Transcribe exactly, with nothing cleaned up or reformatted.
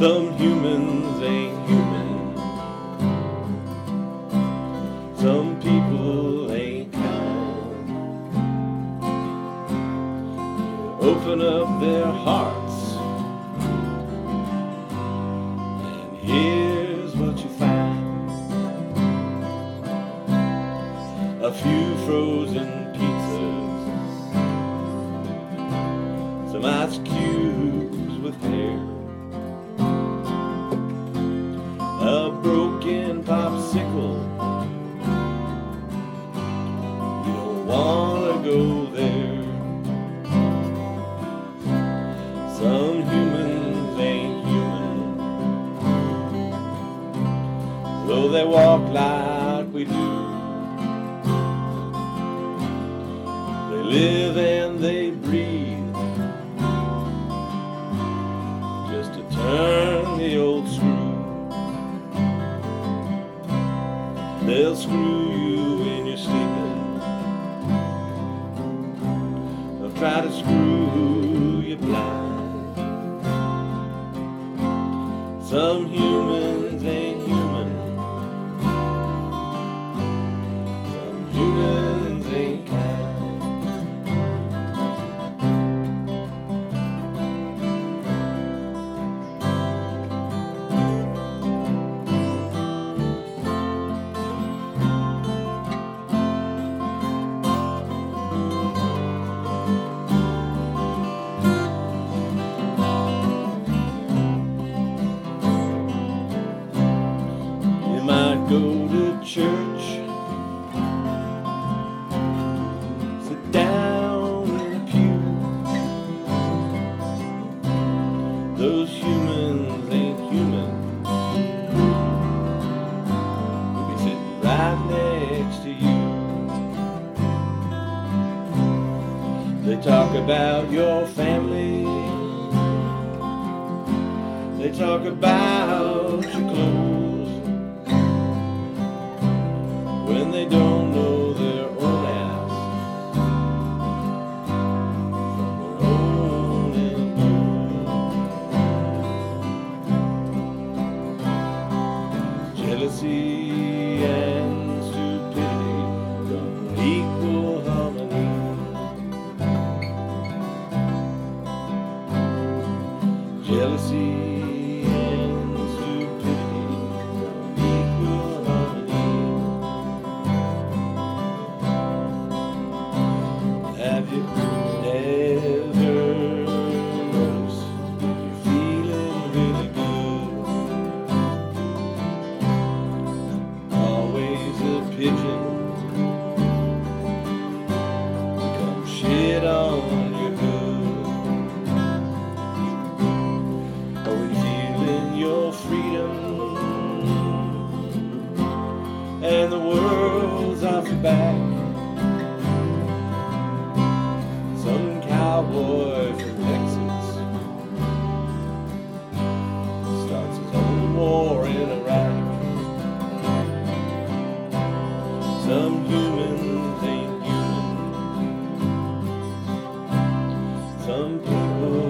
Some humans ain't human. Some people ain't kind. You open up their hearts, and here's what you find. A few frozen pizzas, some ice cubes with hair, a broken popsicle. You don't wanna go there. Some humans ain't human, though they walk like we do. They live and they breathe, just to turn the old screw. They'll screw you when you're sleeping. They'll try to screw you blind. Some humans ain't human. Some humans ain't kind. Go to church, sit down in a pew. Those humans ain't human. We'll be sitting right next to you. They talk about your family. They talk about your clothes. When they don't know their own ass from their own elbow. Jealousy and stupidity don't equal harmony. Jealousy pigeon come shit on your hood. Or when you're feeling your freedom and the world's off your back, some cowboy from Texas starts his own war in Iraq. Some humans ain't human. Some people